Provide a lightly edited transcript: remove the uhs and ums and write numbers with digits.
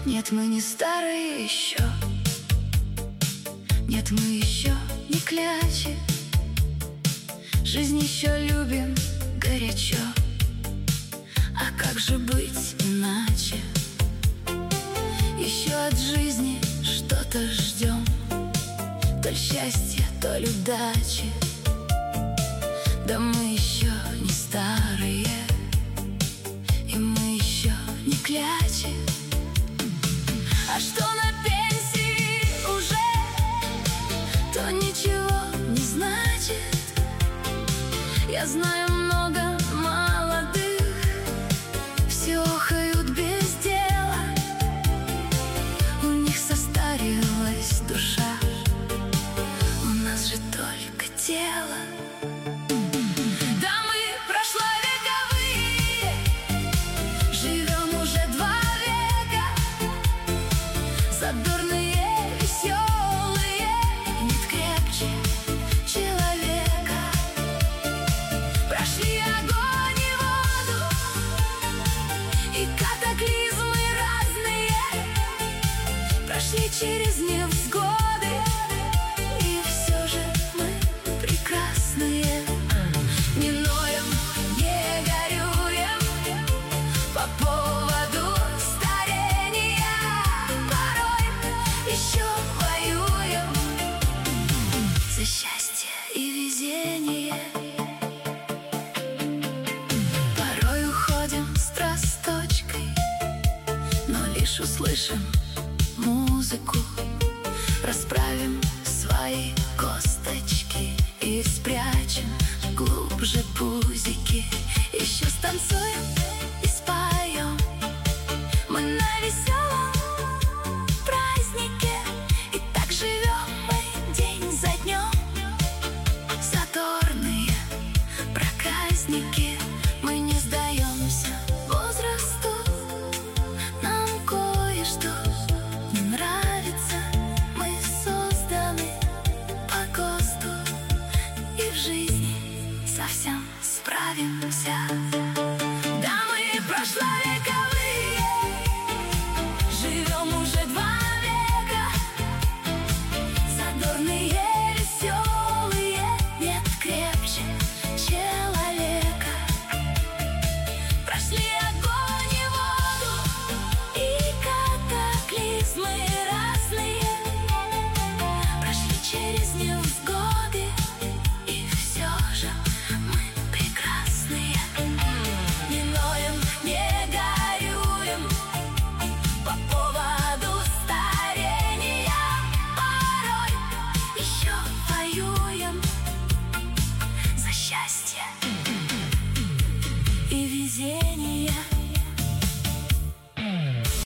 Нет, мы не старые еще. Нет, мы еще не клячи. Жизнь еще любим горячо. А как же быть иначе? Еще от жизни что-то ждем. То ли счастье, то ли удачи. Да мы еще не старые, и мы еще не клячи. А что на пенсии уже, то ничего не значит. Я знаю много молодых, все охают без дела. У них состарилась душа, у нас же только тело. Да мы прошловековые, живем уже 2 века. Задорные, веселые, нет крепче человека. Прошли огонь и воду, и катаклизмы разные. Прошли через невзгоды, и все же мы прекрасные. Не ноем, не горюем по поводу старения. Порой еще воюем за счастье и везение. Порой уходим с росточкой, но лишь услышим музыку. Расправим свои косточки и спрячем глубже пузики. Еще станцуем и споем мы на веселом празднике. И так живем мы день за днем. Задорные проказники, мы не сдаемся возрасту. Нам кое-что не нравится. Мы созданы по ГОСТу, и в жизни совсем справимся. Да мы прошловековые, живем уже 2 века. Задорные, веселые, нет крепче человека. Прошли огонь и воду, и катаклизмы разные. Прошли через невзгоды, и все же мы прекрасные. Не ноем, не горюем по поводу старения. Порой еще воюем за счастье и везение.